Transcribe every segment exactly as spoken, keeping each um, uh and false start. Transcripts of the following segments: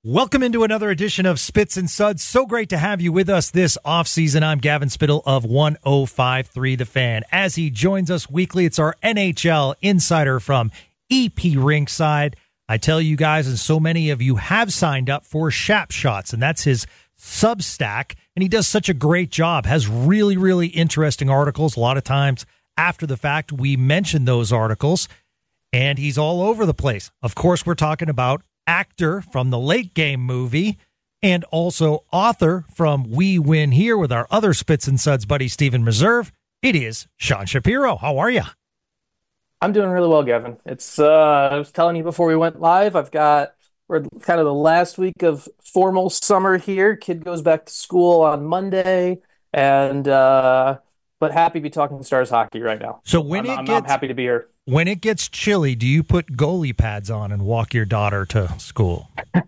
Welcome into another edition of Spits and Suds. So great to have you with us this offseason. I'm Gavin Spittle of one oh five point three The Fan. As he joins us weekly, it's our N H L insider from E P Rinkside. I tell you guys, and so many of you have signed up for Shap Shots, and that's his Substack, and he does such a great job, has really, really interesting articles. A lot of times after the fact, we mention those articles, and he's all over the place. Of course, we're talking about actor from the Late Game movie and also author from We Win Here with our other Spits and Suds buddy, Stephen Meserve. It is Sean Shapiro. How are you? I'm doing really well, Gavin. It's, uh, I was telling you before we went live, I've got, we're kind of the last week of formal summer here. Kid goes back to school on Monday, and, uh, but happy to be talking Stars hockey right now. So when I'm, it I'm, gets, I'm happy to be here. When it gets chilly, do you put goalie pads on and walk your daughter to school?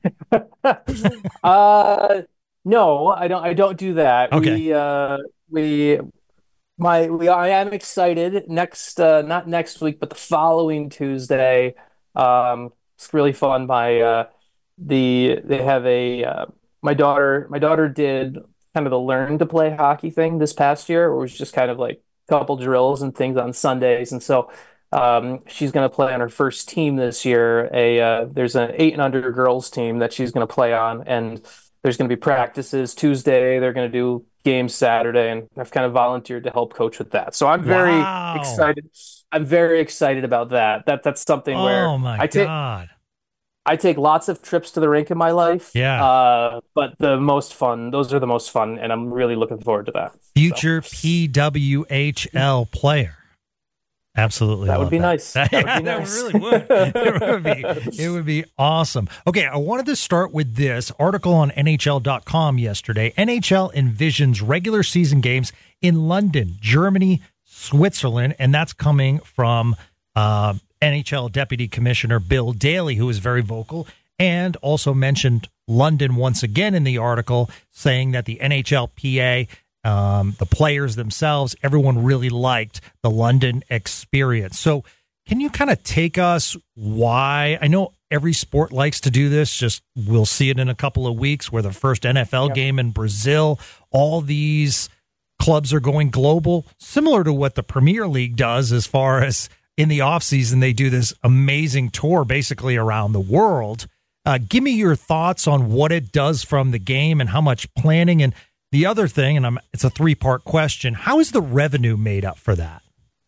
uh, no, I don't, I don't do that. Okay. We, uh, we, My, we, I am excited. Next, uh, not next week, but the following Tuesday. Um, it's really fun. My, uh, the they have a uh, my daughter. My daughter did kind of the learn to play hockey thing this past year, where it was just kind of like a couple drills and things on Sundays, and so um, she's going to play on her first team this year. A uh, there's an eight and under girls team that she's going to play on, and there's going to be practices Tuesday. They're going to do games Saturday, and I've kind of volunteered to help coach with that. So I'm very Wow. excited. I'm very excited about that. That that's something where Oh my I take God. I take lots of trips to the rink in my life. Yeah. Uh, but the most fun, those are the most fun, and I'm really looking forward to that. Future So, P W H L player. Absolutely. that would love be that. nice. That Yeah, would be that nice. really would. It would be. It would be awesome. Okay, I wanted to start with this article on N H L dot com yesterday. N H L envisions regular season games in London, Germany, Switzerland, and that's coming from uh, N H L Deputy Commissioner Bill Daly, who is very vocal, and also mentioned London once again in the article, saying that the N H L P A, um, the players themselves, everyone really liked the London experience. So can you kind of take us why? I know every sport likes to do this. Just we'll see it in a couple of weeks where the first N F L Yeah. game in Brazil, all these clubs are going global, similar to what the Premier League does as far as in the offseason, they do this amazing tour basically around the world. Uh, give me your thoughts on what it does from the game and how much planning. And the other thing, and I'm, it's a three-part question, how is the revenue made up for that?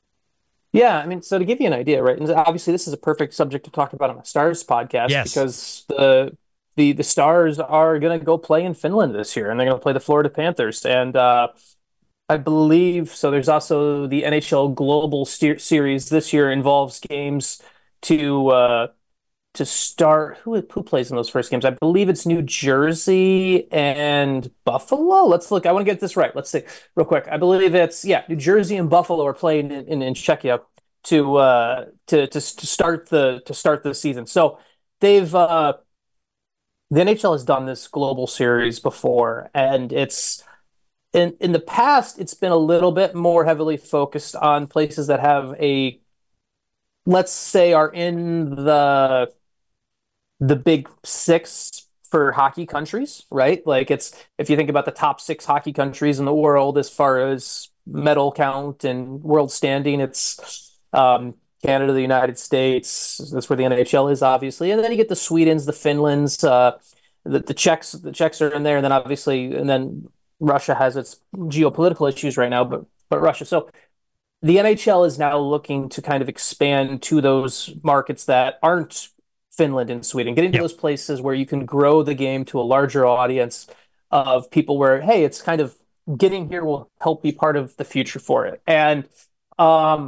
Yeah, I mean, so to give you an idea, right? And obviously, this is a perfect subject to talk about on a Stars podcast Yes. because the the the Stars are going to go play in Finland this year, and they're going to play the Florida Panthers. And uh, I believe so. There's also the N H L Global Steer- Series this year involves games to uh, to start. Who who plays in those first games? I believe it's New Jersey and Buffalo. Let's look. I want to get this right. Let's see real quick. I believe it's yeah, New Jersey and Buffalo are playing in in, in Czechia to uh to, to to start the to start the season. So they've uh the N H L has done this global series before, and it's in in the past it's been a little bit more heavily focused on places that have a let's say are in the the big six for hockey countries, right? Like it's if you think about the top six hockey countries in the world as far as medal count and world standing, it's um, Canada, the United States. That's where the N H L is, obviously, and then you get the Swedens, the Finlands, uh, the the Czechs. The Czechs are in there, and then obviously, and then Russia has its geopolitical issues right now, but but Russia. So the N H L is now looking to kind of expand to those markets that aren't Finland and Sweden, getting to Yep. those places where you can grow the game to a larger audience of people where, hey, it's kind of getting here will help be part of the future for it. And um,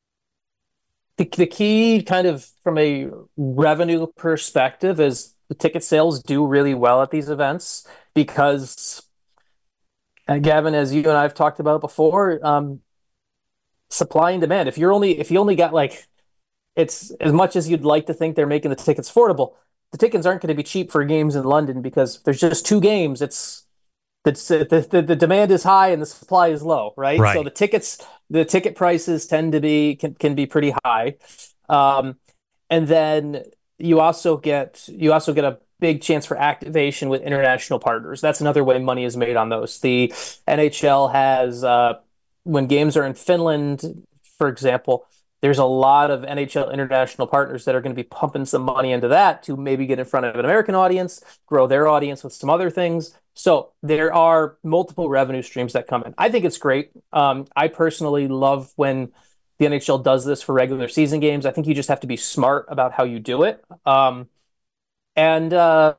the, the key kind of from a revenue perspective is the ticket sales do really well at these events because, uh, Gavin, as you and I have talked about before, um, supply and demand. If you're only, if you only got like, it's as much as you'd like to think they're making the tickets affordable, the tickets aren't going to be cheap for games in London because there's just two games. It's it's the, the the demand is high and the supply is low, right? Right. So the tickets, the ticket prices tend to be can, can be pretty high, um, and then you also get you also get a big chance for activation with international partners. That's another way money is made on those. The N H L has, uh, when games are in Finland, for example, there's a lot of N H L international partners that are going to be pumping some money into that to maybe get in front of an American audience, grow their audience with some other things. So there are multiple revenue streams that come in. I think it's great. Um, I personally love when the N H L does this for regular season games. I think you just have to be smart about how you do it. Um, and uh,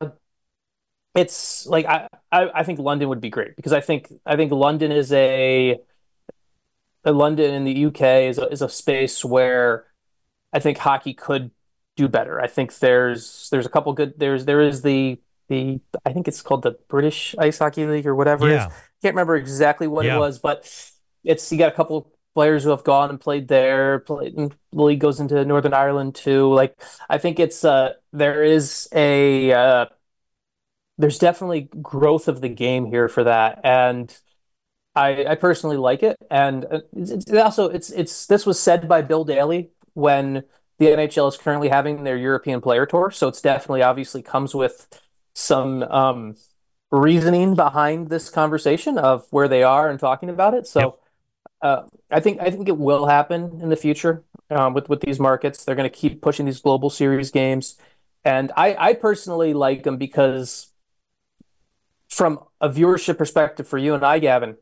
it's like I, I, I think London would be great because I think I think London is a, a London in the U K is a, is a space where I think hockey could do better. I think there's there's a couple good there's there is the the I think it's called the British Ice Hockey League or whatever Yeah. it is. Can't remember exactly what Yeah. it was, but it's you got a couple players who have gone and played there. Played, and the league goes into Northern Ireland too. Like I think it's uh there is a uh, there's definitely growth of the game here for that, and I I personally like it. And uh, it's, it's also it's it's this was said by Bill Daly when the N H L is currently having their European Player Tour, so it's definitely obviously comes with some um, reasoning behind this conversation of where they are and talking about it. So Yep. uh, I think I think it will happen in the future um, with with these markets. They're going to keep pushing these global series games, and I I personally like them because from a viewership perspective for you and I, Gavin,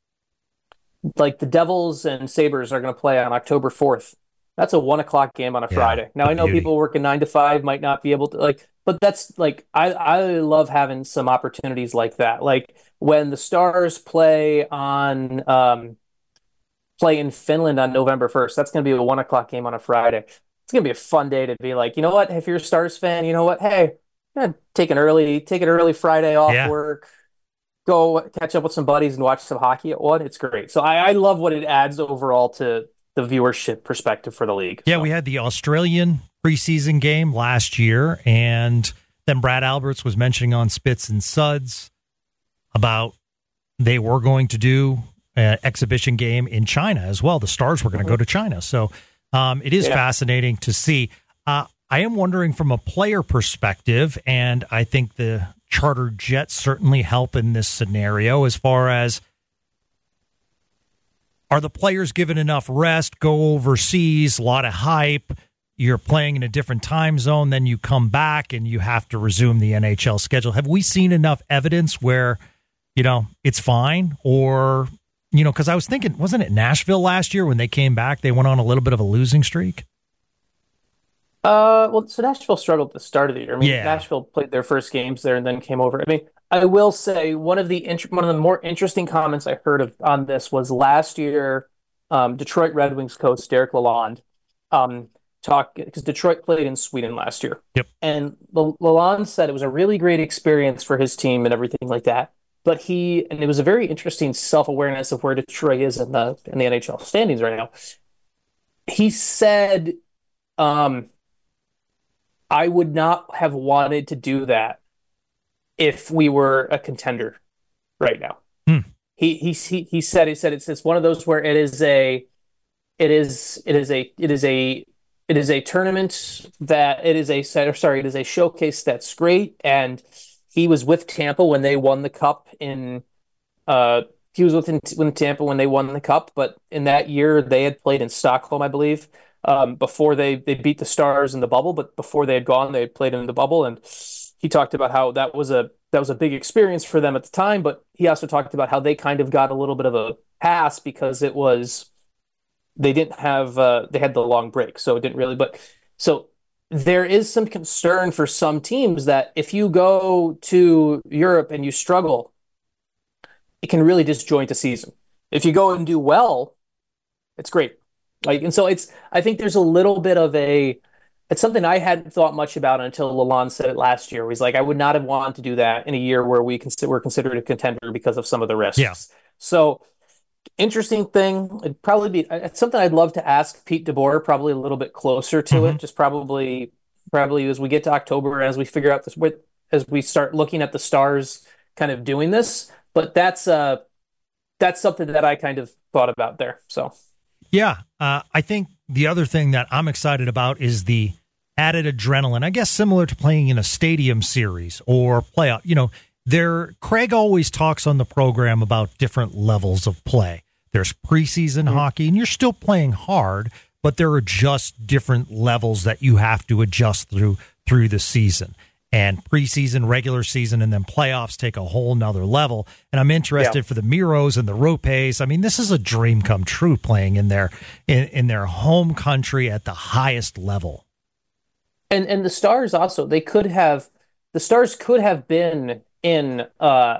like the Devils and Sabres are going to play on October fourth. That's a one o'clock game on a Yeah, Friday. Now the I know beauty. people working nine to five might not be able to like, but that's like I I love having some opportunities like that. Like when the Stars play on um play in Finland on November first. That's going to be a one o'clock game on a Friday. It's going to be a fun day to be like, you know what? If you're a Stars fan, you know what? Hey, yeah, take an early take an early Friday off Yeah. work, go catch up with some buddies and watch some hockey at one. It's great. So I, I love what it adds overall to the viewership perspective for the league. Yeah, So, we had the Australian preseason game last year, and then Brad Alberts was mentioning on Spits and Suds about they were going to do an exhibition game in China as well. The Stars were going to go to China. So um, it is Yeah. fascinating to see. Uh, I am wondering from a player perspective, and I think the charter jets certainly help in this scenario as far as are the players given enough rest, go overseas, a lot of hype, you're playing in a different time zone, then you come back and you have to resume the N H L schedule. Have we seen enough evidence where, you know, it's fine? Or, you know, because I was thinking, wasn't it Nashville last year when they came back, they went on a little bit of a losing streak? Uh, well, so Nashville struggled at the start of the year. I mean, Yeah. Nashville played their first games there and then came over. I mean, I will say one of the int- one of the more interesting comments I heard of on this was last year. Um, Detroit Red Wings coach Derek Lalonde um, talked because Detroit played in Sweden last year. Yep. And L- Lalonde said it was a really great experience for his team and everything like that. But he and it was a very interesting self-awareness of where Detroit is in the in the N H L standings right now. He said, um, I would not have wanted to do that if we were a contender right now. Hmm. He he he he said he said it's it's one of those where it is a it is it is a it is a it is a tournament that it is a sorry it is a showcase that's great, and he was with Tampa when they won the cup in uh he was with, with Tampa when they won the cup, but in that year they had played in Stockholm, I believe, um, before they they beat the Stars in the bubble. But before they had gone, they had played in the bubble, and he talked about how that was a that was a big experience for them at the time. But he also talked about how they kind of got a little bit of a pass because it was they didn't have uh, they had the long break, so it didn't really. But so there is some concern for some teams that if you go to Europe and you struggle, it can really disjoint a season. If you go and do well, it's great. Like, and so it's, I think there's a little bit of a, it's something I hadn't thought much about until Lalonde said it last year. Where he's like, I would not have wanted to do that in a year where we consider, we're considered a contender because of some of the risks. Yeah. So interesting thing. It'd probably be, it's something I'd love to ask Pete DeBoer, probably a little bit closer to Mhm. it. Just probably, probably as we get to October, as we figure out this, as we start looking at the Stars kind of doing this. But that's, uh, that's something that I kind of thought about there. So. Yeah, uh, I think the other thing that I'm excited about is the added adrenaline, I guess similar to playing in a stadium series or playoff. You know, there Craig always talks on the program about different levels of play. There's preseason mm-hmm. hockey, and you're still playing hard, but there are just different levels that you have to adjust through through the season. And preseason, regular season, and then playoffs take a whole nother level. And I'm interested yeah. for the Miros and the Ropes. I mean, this is a dream come true playing in their in, in their home country at the highest level. And and the Stars also, they could have the Stars could have been in uh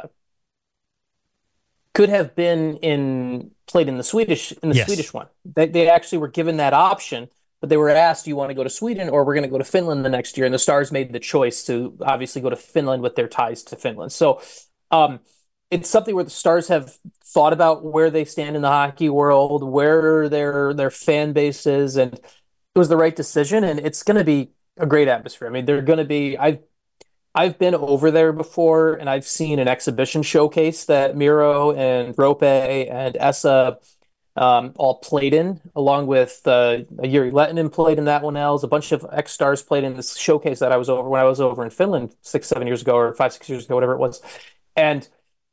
could have been in played in the Swedish in the yes. Swedish one. They they actually were given that option. But they were asked, do you want to go to Sweden or we're going to go to Finland the next year? And the Stars made the choice to obviously go to Finland with their ties to Finland. So um, it's something where the Stars have thought about where they stand in the hockey world, where their their fan base is, and it was the right decision. And it's going to be a great atmosphere. I mean, they're going to be. I've I've been over there before, and I've seen an exhibition showcase that Miro and Rope and Esa Um, all played in, along with uh, Yuri Lettinen played in that one. Else, a bunch of ex-Stars played in this showcase that I was over when I was over in Finland six, seven years ago, or five, six years ago, whatever it was. And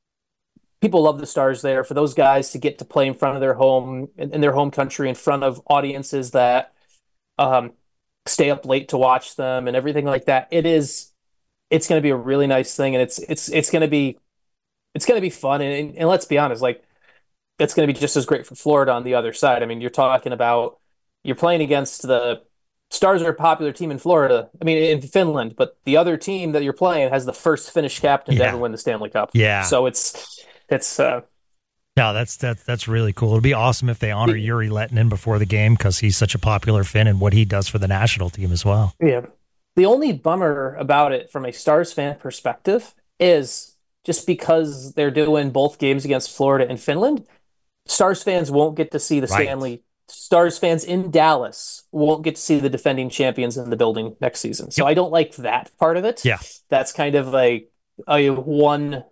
people love the Stars there. For those guys to get to play in front of their home, in, in their home country, in front of audiences that um, stay up late to watch them and everything like that, it is, it's going to be a really nice thing, and it's it's it's going to be, it's going to be fun. And, and let's be honest, like. It's going to be just as great for Florida on the other side. I mean, you're talking about you're playing against the Stars are a popular team in Florida. I mean, in Finland, but the other team that you're playing has the first Finnish captain yeah. to ever win the Stanley Cup. Yeah. So it's it's. Uh, no, that's that, that's really cool. It'd be awesome if they honor Yuri Lettinen before the game because he's such a popular Finn and what he does for the national team as well. Yeah. The only bummer about it from a Stars fan perspective is just because they're doing both games against Florida and Finland. Stars fans won't get to see the right. Stanley. Stars fans in Dallas won't get to see the defending champions in the building next season. So yep. I don't like that part of it. Yeah, that's kind of a a one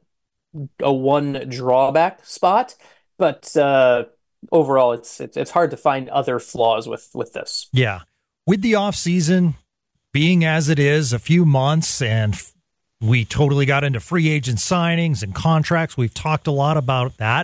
a one drawback spot. But uh, overall, it's, it's it's hard to find other flaws with with this. Yeah, with the off season being as it is, a few months, and we totally got into free agent signings and contracts. We've talked a lot about that.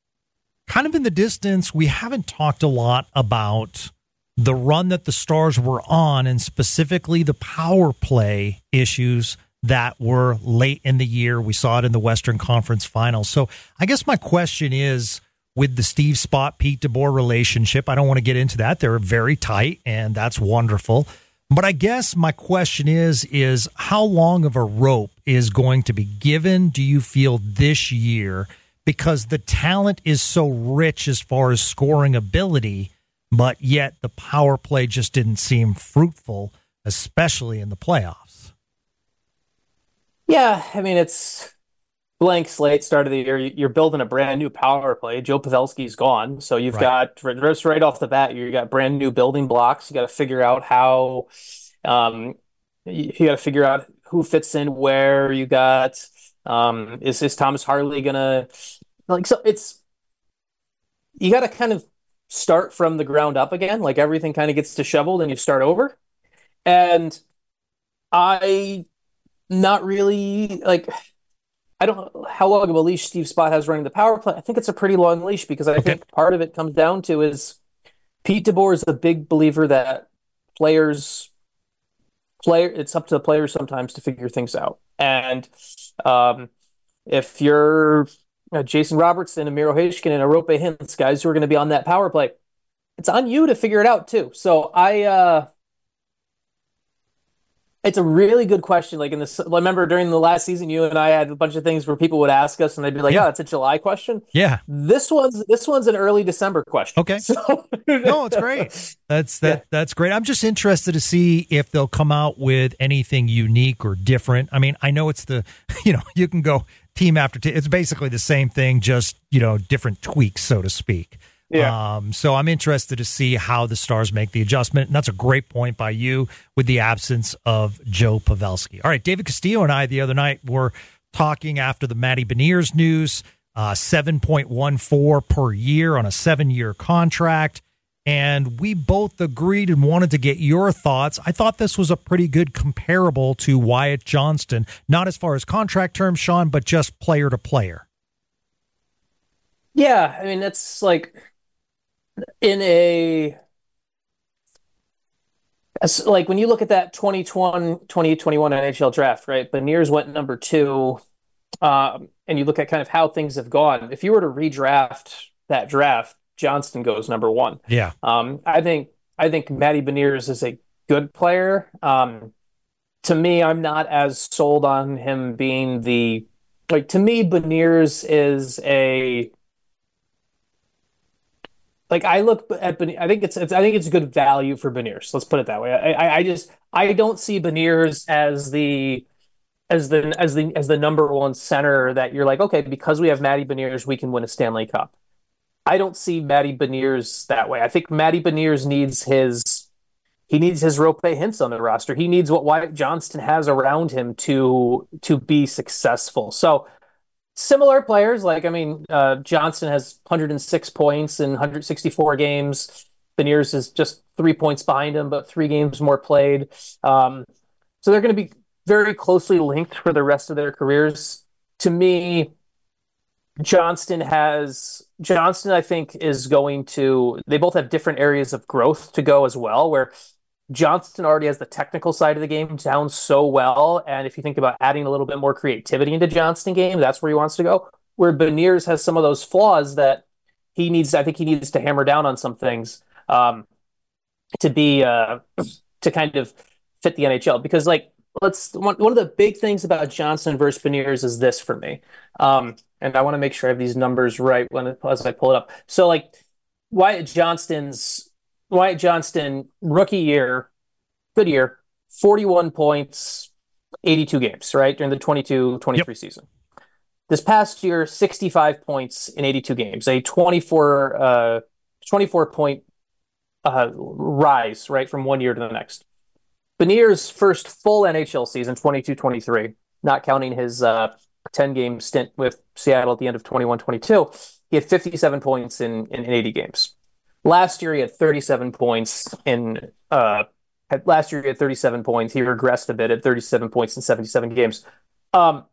Kind of in the distance, we haven't talked a lot about the run that the Stars were on and specifically the power play issues that were late in the year. We saw it in the Western Conference Finals. So I guess my question is, with the Steve Spott, Pete DeBoer relationship, I don't want to get into that. They're very tight, and that's wonderful. But I guess my question is, is how long of a rope is going to be given, do you feel, this year? Because the talent is so rich as far as scoring ability, but yet the power play just didn't seem fruitful, especially in the playoffs. Yeah, I mean, it's blank slate start of the year. You're building a brand new power play. Joe Pavelski's gone, so you've right. got, just right off the bat, you got brand new building blocks. You got to figure out how, um, you, you got to figure out who fits in where. You got... Um, is is Thomas Harley gonna like so? It's you got to kind of start from the ground up again. Like everything kind of gets disheveled and you start over. And I not really like. I don't know how long of a leash Steve Spott has running the power play. I think it's a pretty long leash because I okay. think part of it comes down to is Pete DeBoer is a big believer that players player it's up to the players sometimes to figure things out. And um, if you're uh, Jason Robertson and Miro Heiskanen and Arope Hintz, guys who are going to be on that power play, it's on you to figure it out too. So I, uh, it's a really good question. Like in this, I remember during the last season, you and I had a bunch of things where people would ask us and they'd be like, yeah. "Oh, it's a July question." Yeah. This one's this one's an early December question. Okay. So, no, it's great. That's that. Yeah. That's great. I'm just interested to see if they'll come out with anything unique or different. I mean, I know it's the, you know, you can go team after team. It's basically the same thing, just, you know, different tweaks, so to speak. Yeah. Um, so I'm interested to see how the Stars make the adjustment. And that's a great point by you with the absence of Joe Pavelski. All right, David Castillo and I the other night were talking after the Matty Beniers news, uh, seven point one four per year on a seven-year contract. and we both agreed and wanted to get your thoughts. I thought this was a pretty good comparable to Wyatt Johnston, not as far as contract terms, Sean, but just player to player. Yeah, I mean, that's like in a as, like when you look at that twenty twenty, twenty twenty-one N H L draft, right? Beniers went number two, um, and you look at kind of how things have gone. If you were to redraft that draft, Johnston goes number one. Yeah. Um, I think I think Matty Beniers is a good player. Um, to me, I'm not as sold on him being the like. To me, Beniers is a like I look at Beniers. I think it's, it's I think it's good value for Beniers. Let's put it that way. I, I I just I don't see Beniers as the as the as the as the number one center that you're like, okay, because we have Matty Beniers, we can win a Stanley Cup. I don't see Matty Beniers that way. I think Matty Beniers needs his he needs his Roope Hintz on the roster. He needs what Wyatt Johnston has around him to to be successful. So similar players, like I mean, uh, Johnston has one hundred six points in one hundred sixty-four games. Beniers is just three points behind him, but three games more played. Um, so they're going to be very closely linked for the rest of their careers. To me, Johnston has Johnston, I think, is going to. They both have different areas of growth to go as well. Where Johnston already has the technical side of the game down so well, and if you think about adding a little bit more creativity into Johnston game, that's where he wants to go. Where Beniers has some of those flaws that he needs. I think he needs to hammer down on some things um, to be uh, to kind of fit the N H L. Because like let's one one of the big things about Johnston versus Beniers is this for me. Um, And I want to make sure I have these numbers right when as I pull it up. So like Wyatt Johnston's Wyatt Johnston rookie year, good year, forty-one points, eighty-two games, right? During the twenty-two twenty-three yep. season. This past year, sixty-five points in eighty-two games, a twenty-four uh twenty-four point uh rise, right, from one year to the next. Beniers' first full N H L season, twenty-two twenty-three, not counting his uh ten-game stint with Seattle at the end of twenty-one twenty-two, he had fifty-seven points in, in, in eighty games. Last year, he had thirty-seven points in... Uh, had, last year, he had thirty-seven points. He regressed a bit at thirty-seven points in seventy-seven games. Um,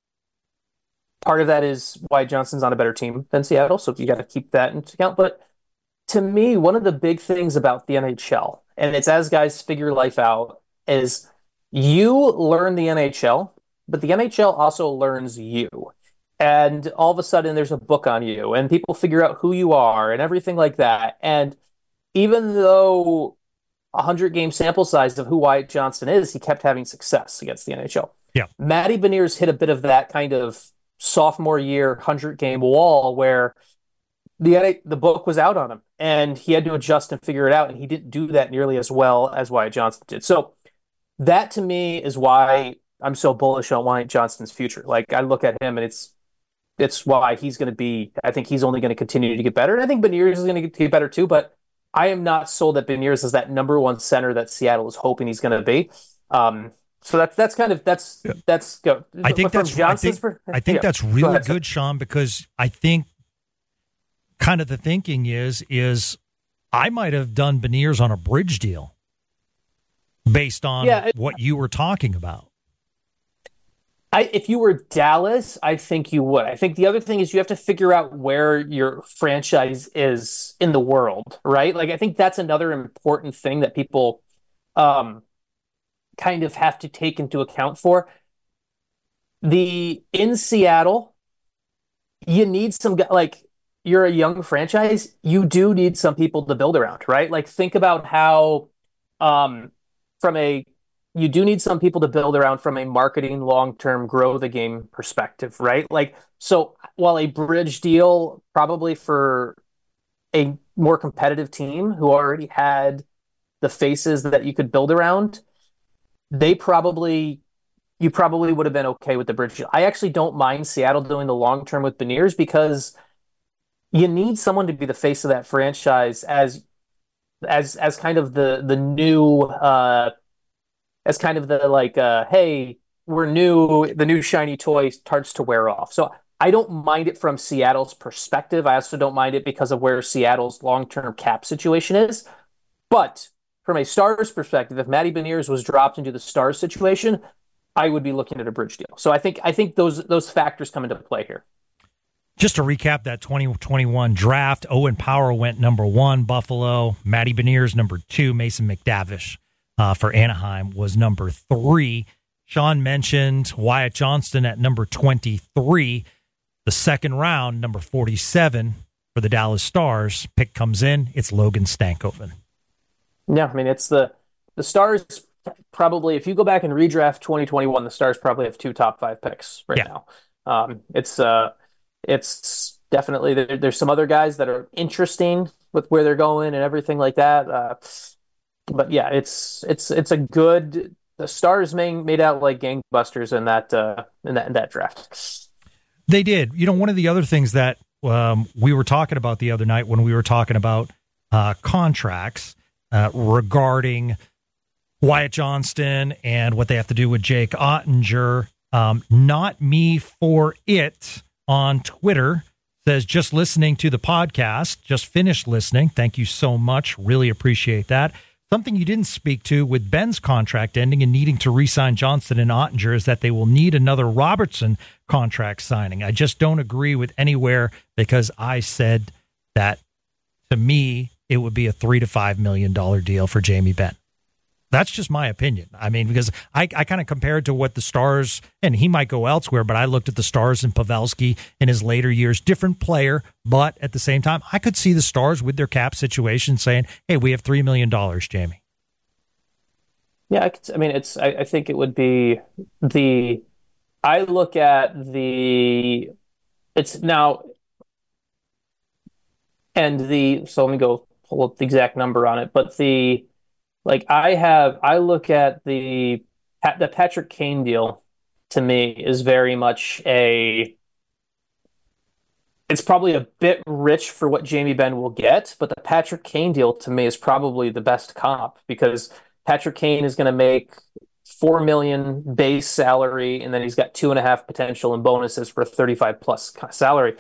part of that is why Johnston's on a better team than Seattle, so you got to keep that into account. But to me, one of the big things about the N H L, and it's as guys figure life out, is you learn the N H L, but the N H L also learns you. And all of a sudden there's a book on you and people figure out who you are and everything like that. And even though a hundred game sample size of who Wyatt Johnston is, he kept having success against the N H L. Yeah. Matty Beniers hit a bit of that kind of sophomore year hundred game wall where the the book was out on him and he had to adjust and figure it out. And he didn't do that nearly as well as Wyatt Johnston did. So that to me is why I'm so bullish on Wyatt Johnston's future. Like I look at him and it's it's why he's going to be, I think he's only going to continue to get better. And I think Beniers is going to get better too, but I am not sold that Beniers is that number one center that Seattle is hoping he's going to be. Um, so that's, that's kind of, that's, yeah. that's, go. I think that's, I think, per- I think yeah. that's really ahead, good, Sean, because I think kind of the thinking is, is I might have done Beniers on a bridge deal based on yeah, it, what you were talking about. I, if you were Dallas, I think you would. I think the other thing is you have to figure out where your franchise is in the world, right? Like, I think that's another important thing that people um, kind of have to take into account for. The in Seattle, you need some, like, you're a young franchise, you do need some people to build around, right? Like, think about how um, from a you do need some people to build around from a marketing, long-term, grow the game perspective, right? Like, so while a bridge deal probably for a more competitive team who already had the faces that you could build around, they probably, you probably would have been okay with the bridge deal. I actually don't mind Seattle doing the long-term with Beniers because you need someone to be the face of that franchise as, as, as kind of the, the new, uh, as kind of the like, uh, hey, we're new, the new shiny toy starts to wear off. So I don't mind it from Seattle's perspective. I also don't mind it because of where Seattle's long-term cap situation is. But from a Stars perspective, if Matty Beniers was dropped into the Stars situation, I would be looking at a bridge deal. So I think I think those those factors come into play here. Just to recap that twenty twenty-one draft, Owen Power went number one, Buffalo. Matty Beniers, number two. Mason McTavish uh, for Anaheim was number three. Sean mentioned Wyatt Johnston at number twenty-three. The second round, number forty-seven for the Dallas Stars. Pick comes in. It's Logan Stankoven. Yeah, I mean, it's the the Stars probably, if you go back and redraft twenty twenty-one, the Stars probably have two top five picks right yeah. now. Um, it's uh, it's definitely, there, there's some other guys that are interesting with where they're going and everything like that. Uh, but yeah, it's it's it's a good, the Stars made, made out like gangbusters in that uh, in that in that draft. They did. You know, one of the other things that um, we were talking about the other night when we were talking about uh, contracts uh, regarding Wyatt Johnston and what they have to do with Jake Ottinger. Um, not me for it on Twitter says, just listening to the podcast, just finished listening. Thank you so much. Really appreciate that. Something you didn't speak to with Ben's contract ending and needing to re-sign Johnston and Ottinger is that they will need another Robertson contract signing. I just don't agree with anywhere because I said that to me, it would be a three to five million dollar deal for Jamie Benn. That's just my opinion. I mean, because I, I kind of compared to what the Stars, and he might go elsewhere, but I looked at the Stars and Pavelski in his later years, different player, but at the same time, I could see the Stars with their cap situation saying, hey, we have three million dollars, Jamie. Yeah, I, could, I mean, it's. I, I think it would be the, I look at the, it's now, and the, so let me go pull up the exact number on it, but the, Like I have, I look at the the Patrick Kane deal. To me, is very much a. It's probably a bit rich for what Jamie Benn will get, but the Patrick Kane deal to me is probably the best comp because Patrick Kane is going to make four million base salary, and then he's got two and a half potential in bonuses for a thirty-five plus salary.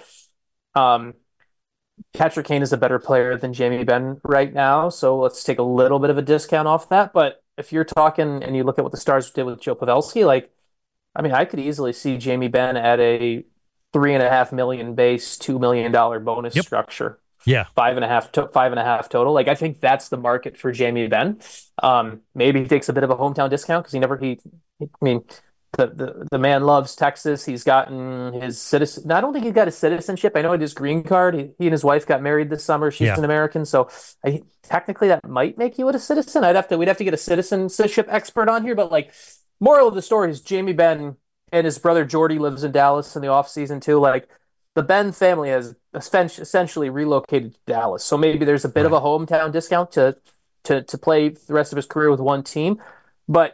Um. Patrick Kane is a better player than Jamie Benn right now, so let's take a little bit of a discount off that. But if you're talking and you look at what the Stars did with Joe Pavelski, like, I mean, I could easily see Jamie Benn at a three and a half million base, two million dollar bonus yep. structure. Yeah, five and a half, to- five and a half total. Like, I think that's the market for Jamie Benn. Um, maybe he takes a bit of a hometown discount because he never he. I mean. The, the the man loves Texas. He's gotten his citizen. I don't think he got his citizenship. I know it is green card. He, he and his wife got married this summer. She's yeah. an American, so I, technically that might make you a citizen. I'd have to. We'd have to get a citizenship expert on here. But like, moral of the story is Jamie Benn and his brother Jordy lives in Dallas in the off season too. Like, the Benn family has essentially relocated to Dallas, so maybe there's a bit right. of a hometown discount to to to play the rest of his career with one team, but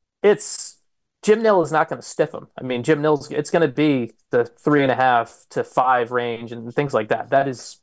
it's. Jim Nill is not going to stiff him. I mean, Jim Nill's, it's going to be the three and a half to five range and things like that. That is,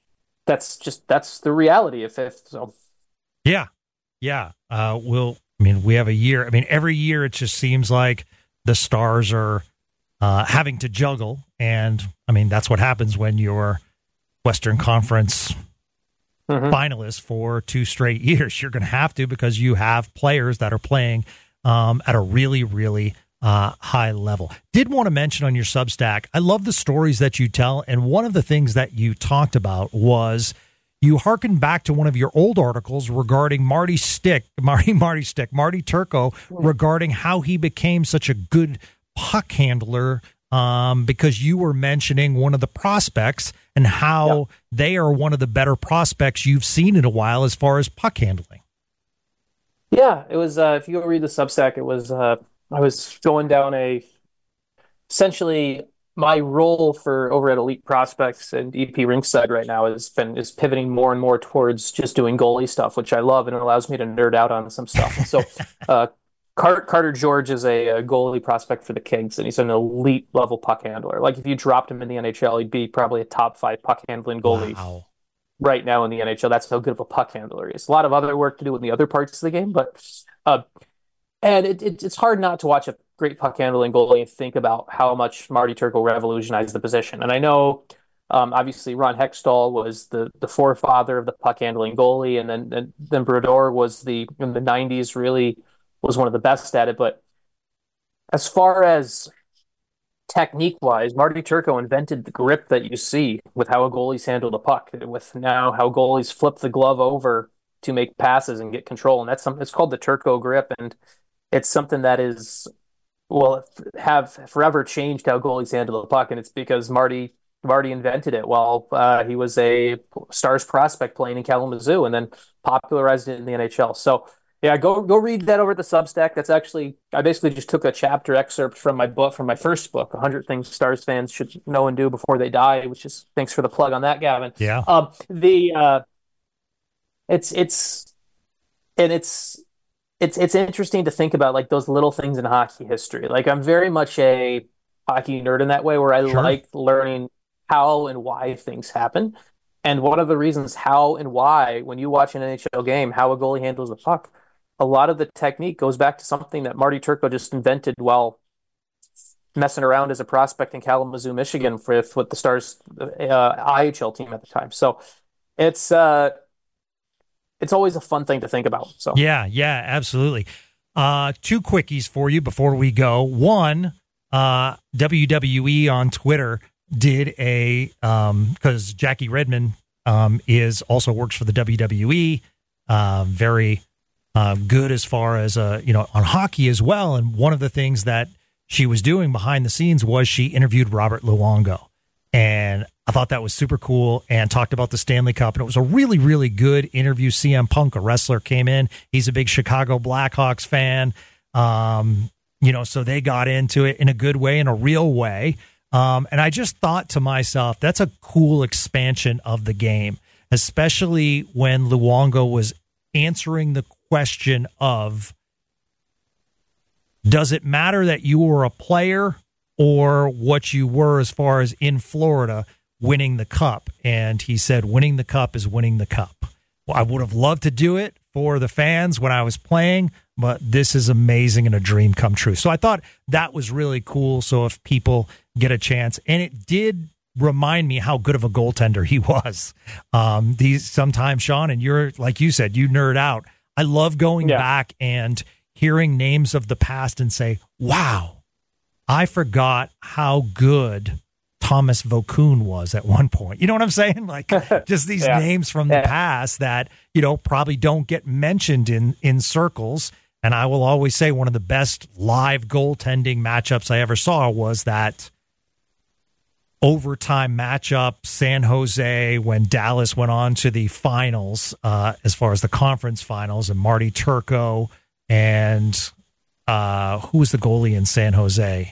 that's just, that's the reality of fifth. So, yeah. Yeah. Uh, we'll, I mean, we have a year. I mean, every year it just seems like the Stars are uh, having to juggle. And I mean, that's what happens when you're Western Conference mm-hmm. finalist for two straight years. You're going to have to, because you have players that are playing Um, at a really, really uh, high level. Did want to mention on your Substack, I love the stories that you tell, and one of the things that you talked about was you hearkened back to one of your old articles regarding Marty Stick, Marty Marty Stick, Marty Turco, regarding how he became such a good puck handler um, because you were mentioning one of the prospects and how yep. they are one of the better prospects you've seen in a while as far as puck handling. Yeah, it was, uh, if you go read the Substack, it was, uh, I was going down a, essentially my role for over at Elite Prospects and E P Rinkside right now has been, is pivoting more and more towards just doing goalie stuff, which I love, and it allows me to nerd out on some stuff. So, uh, Car- Carter George is a, a goalie prospect for the Kings, and he's an elite level puck handler. Like, if you dropped him in the N H L, he'd be probably a top five puck handling goalie. Wow. Right now in the N H L. That's how good of a puck handler he is. A lot of other work to do in the other parts of the game, but uh, and it, it, it's hard not to watch a great puck handling goalie and think about how much Marty Turco revolutionized the position. And I know, um, obviously, Ron Hextall was the the forefather of the puck handling goalie, and then and then Brodeur was the in the nineties really was one of the best at it. But as far as technique wise, Marty Turco invented the grip that you see with how a goalie's handle the puck, with now how goalies flip the glove over to make passes and get control. And that's something, it's called the Turco grip. And it's something that is, will have forever changed how goalies handle the puck. And it's because Marty, Marty invented it while uh, he was a Stars prospect playing in Kalamazoo and then popularized it in the N H L. So yeah, go go read that over at the Substack. That's actually, I basically just took a chapter excerpt from my book, from my first book, one hundred Things Stars Fans Should Know and Do Before They Die, which is, thanks for the plug on that, Gavin. Yeah. Um, the, uh, it's, it's, and it's, it's, it's interesting to think about like those little things in hockey history. Like I'm very much a hockey nerd in that way, where I Sure. like learning how and why things happen. And one of the reasons how and why, when you watch an N H L game, how a goalie handles the puck, a lot of the technique goes back to something that Marty Turco just invented while messing around as a prospect in Kalamazoo, Michigan, with with the Stars uh, I H L team at the time. So it's uh, it's always a fun thing to think about. So yeah, yeah, absolutely. Uh, two quickies for you before we go. One, uh, W W E on Twitter did a um, because Jackie Redmond um, is also works for the W W E, uh, very. Uh, good as far as, uh, you know, on hockey as well. And one of the things that she was doing behind the scenes was she interviewed Robert Luongo. And I thought that was super cool and talked about the Stanley Cup. And it was a really, really good interview. C M Punk, a wrestler, came in. He's a big Chicago Blackhawks fan. Um, you know, so they got into it in a good way, in a real way. Um, and I just thought to myself, that's a cool expansion of the game, especially when Luongo was answering the question of, does it matter that you were a player or what you were as far as in Florida winning the cup? And he said, winning the cup is winning the cup. Well, I would have loved to do it for the fans when I was playing, but this is amazing and a dream come true. So I thought that was really cool. So if people get a chance, and it did remind me how good of a goaltender he was. Um, these sometimes, Sean, and you're, like you said, you nerd out. I love going yeah. back and hearing names of the past and say, wow, I forgot how good Thomas Vokoun was at one point. You know what I'm saying? Like just these yeah. names from the yeah. past that, you know, probably don't get mentioned in, in circles. And I will always say one of the best live goaltending matchups I ever saw was that overtime matchup, San Jose, when Dallas went on to the finals, uh, as far as the conference finals, and Marty Turco and uh, who was the goalie in San Jose?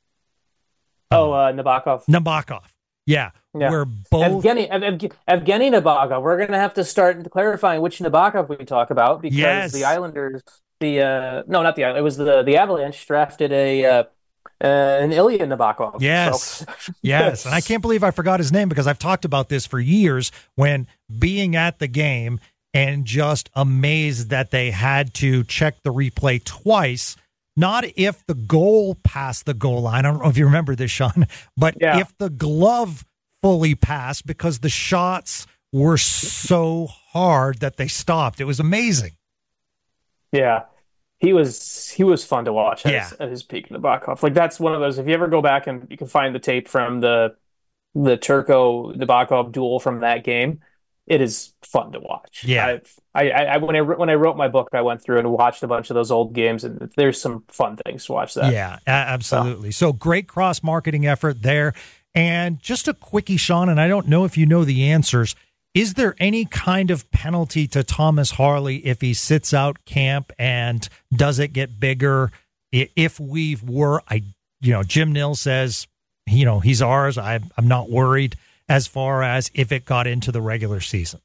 Oh, uh, Nabokov. Nabokov. Yeah, yeah. We're both Evgeny, Ev- Evgeny Nabokov. We're going to have to start clarifying which Nabokov we talk about, because yes. the Islanders, the uh, no, not the Islanders, it was the the Avalanche drafted a. Uh, Uh, and Ilya Nabokov. Yes. So. yes. And I can't believe I forgot his name, because I've talked about this for years, when being at the game and just amazed that they had to check the replay twice, not if the goal passed the goal line. I don't know if you remember this, Sean, but yeah. if the glove fully passed, because the shots were so hard that they stopped. It was amazing. Yeah. He was he was fun to watch at, yeah. his, at his peak, Nabokov. Like that's one of those. If you ever go back and you can find the tape from the the Turco Nabokov duel from that game, it is fun to watch. Yeah, I, I, I when I when I wrote my book, I went through and watched a bunch of those old games, and there's some fun things to watch. That yeah, absolutely. So, so great cross marketing effort there, and just a quickie, Sean. And I don't know if you know the answers. Is there any kind of penalty to Thomas Harley if he sits out camp, and does it get bigger if we were, I, you know, Jim Nill says, you know, he's ours. I, I'm not worried as far as if it got into the regular season.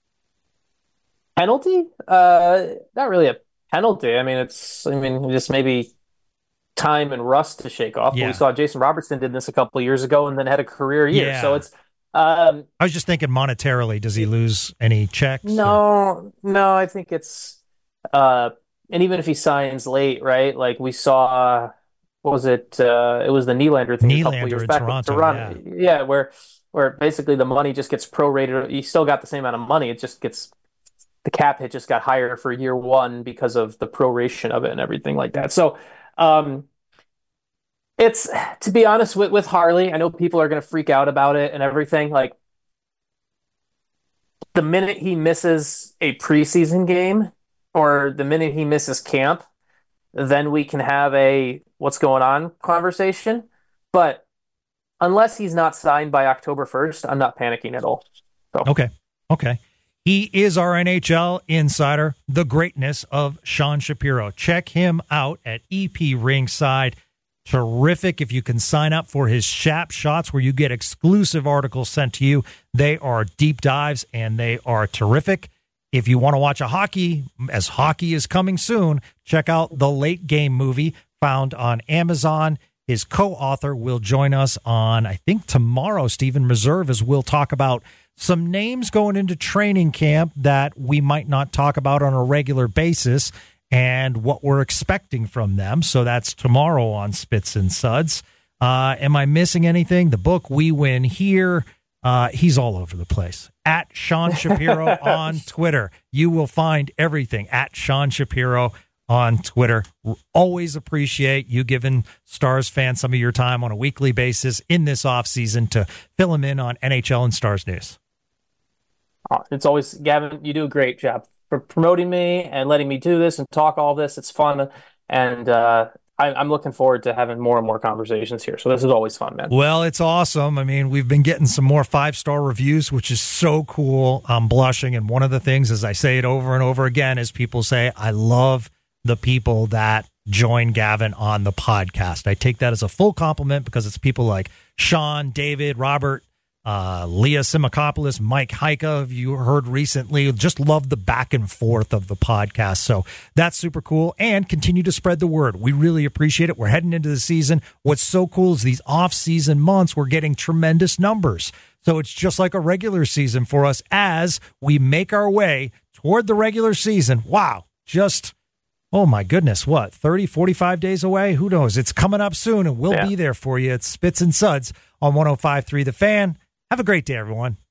Penalty? Uh, not really a penalty. I mean, it's, I mean, just maybe time and rust to shake off. Yeah. We saw Jason Robertson did this a couple of years ago and then had a career year. Yeah. So it's, Um, I was just thinking monetarily, does he lose any checks? No, or? no, I think it's, uh, and even if he signs late, right? Like we saw was it uh, it was the Nylander thing a couple of Nylander years in back with Toronto, Toronto. Yeah, where where basically the money just gets prorated. You still got the same amount of money. It just gets the cap hit just got higher for year one because of the proration of it and everything like that. So um, it's to be honest with with Harley, I know people are going to freak out about it and everything. Like the minute he misses a preseason game or the minute he misses camp, then we can have a what's going on conversation. But unless he's not signed by October first, I'm not panicking at all. So. Okay. Okay. He is our N H L insider, the greatness of Sean Shapiro. Check him out at E P Ringside. Terrific. If you can sign up for his Shap Shots, where you get exclusive articles sent to you, they are deep dives and they are terrific. If you want to watch a hockey, as hockey is coming soon, check out the Late Game movie found on Amazon. His co-author will join us on, I think, tomorrow, Stephen Reserve, as we'll talk about some names going into training camp that we might not talk about on a regular basis and what we're expecting from them. So that's tomorrow on Spits and Suds. Uh, am I missing anything? The book We Win Here. Uh, he's all over the place. At Sean Shapiro on Twitter. You will find everything at Sean Shapiro on Twitter. Always appreciate you giving Stars fans some of your time on a weekly basis in this offseason to fill them in on N H L and Stars news. It's always, Gavin, you do a great job for promoting me and letting me do this and talk all this. It's fun. And uh, I, I'm looking forward to having more and more conversations here. So this is always fun, man. Well, it's awesome. I mean, we've been getting some more five-star reviews, which is so cool. I'm blushing. And one of the things, as I say it over and over again, is people say, I love the people that join Gavin on the podcast. I take that as a full compliment because it's people like Sean, David, Robert, uh, Leah Simakopoulos, Mike Heika, you heard recently. Just love the back and forth of the podcast. So that's super cool. And continue to spread the word. We really appreciate it. We're heading into the season. What's so cool is these off-season months, we're getting tremendous numbers. So it's just like a regular season for us as we make our way toward the regular season. Wow. Just... oh, my goodness, what, thirty, forty-five days away? Who knows? It's coming up soon, and we'll yeah. be there for you. It's Spits and Suds on one oh five point three The Fan. Have a great day, everyone.